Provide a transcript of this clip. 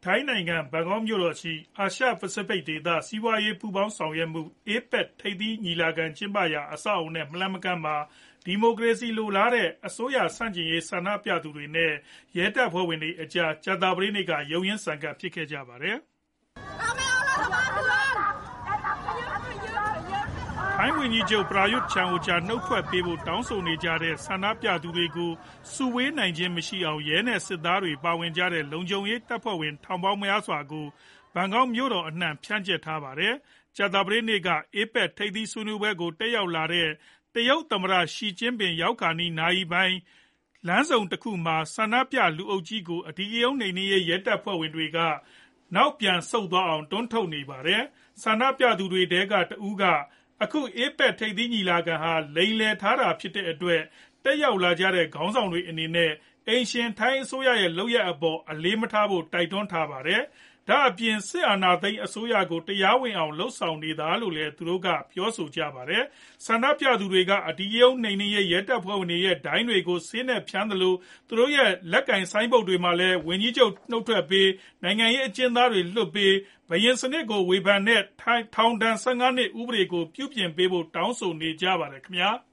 ထိုင်းနိုင်ငံဘန်ကောက်မြို့တော်ရှိအာရှပစိဖိတ်ဒေသစီးပွားရေးပူးပေါင်းဆောင်ရွက်မှု APEC ထိပ်သီးညီလာခံကျင်းပရာအဆောက်အဦနဲ့မလှမ်းမကမ်းမှာဒီမိုကရေစီလိုလားတဲ့အစိုးရဆန့်ကျင်ရေးဆန္ဒပြသူတွေနဲ့ရဲတပ်ဖွဲ့ဝင်တွေအကြားကြာသပတေးနေ့ကရုန်းရင်းဆန်ခတ်ဖြစ်ခဲ့ကြပါတယ်။ထိုင်းဝန်ကြီးချုပ် Prayut Chan-o-cha နုတ်ထွက်ပေးဖို့တောင်းဆိုနေကြတဲ့ဆန္ဒပြသူတွေကိုစုဝေးနိုင်ခြင်းမရှိအောင်ရဲနဲ့စစ်သားတွေပါဝင်ကြတဲ့လုံခြုံရေးတပ်ဖွဲ့ဝင်ထောင်ပေါင်းများစွာကိုဘန်ကောက်မြို့တော်အနှံ့ဖြန့်ကျက်ထားပါတယ်။ကြာသပတေးနေ့က APEC ထိပ်သီးဆွေးနွေးပွဲကိုတက်ရောက်လာတဲ့တရုတ်သမ္မတ Xi Jinping ရောက်ခါနီးနာရီပိုင်းလမ်းဆုံတခုမှာဆန္ဒပြလူအုပ်ကြီးကိုအဓိကရုဏ်းနှိမ်နင်းရေးရဲတပ်ဖွဲ့ဝင်တွေကနောက်ပြန်ဆုတ်သွားအောင်တွန်းထုတ်နေပါတယ်။ဆန္ဒပြသူတွေထဲကတဦးကအခု APEC ထိပ်သီးညီလာခံဟာလိမ်လည်ထားတာဖြစ်တဲ့အတွက်တက်ရောက်လာကြတဲ့ခေါင်းဆောင်တွေအနေနဲ့အိမ်ရှင်ထိုင်းအစိုးရရဲ့လုပ်ရပ်အပေါ်အလေးမထားဖို့တိုက်တွန်းထားပါတယ်။ဒါအပြင်စစ်အာဏာသိမ်းအစိုးရကိုတရားဝင်အောင်လုပ်ဆောင်နေတာလို့လည်းသူတို့ကပြောဆိုကြပါတယ်။ဆန္ဒပြသူတွေကအဓိကရုဏ်းနှိမ်နင်းရေးရဲတပ်ဖွဲ့ဝင်တွေရဲ့ဒိုင်းတွေကိုဆေးနဲ့ဖြန်းသလိုသူတို့ရဲ့လက်ကင်ဆိုင်းဘုတ်တွေမှာလည်းဝန်ကြီးချုပ်နုတ်ထွက်ပေးနိုင်ငံရေးအကျဉ်းသားတွေလွှတ်ပေးဘယင်စနစ်ကိုဝေဖန်တဲ့ထောင်ဒဏ်15 နှစ်ဥပဒေကိုပြုပြင်ပေးဖို့တောင်းဆိုနေကြပါတယ်ခင်ဗျာ။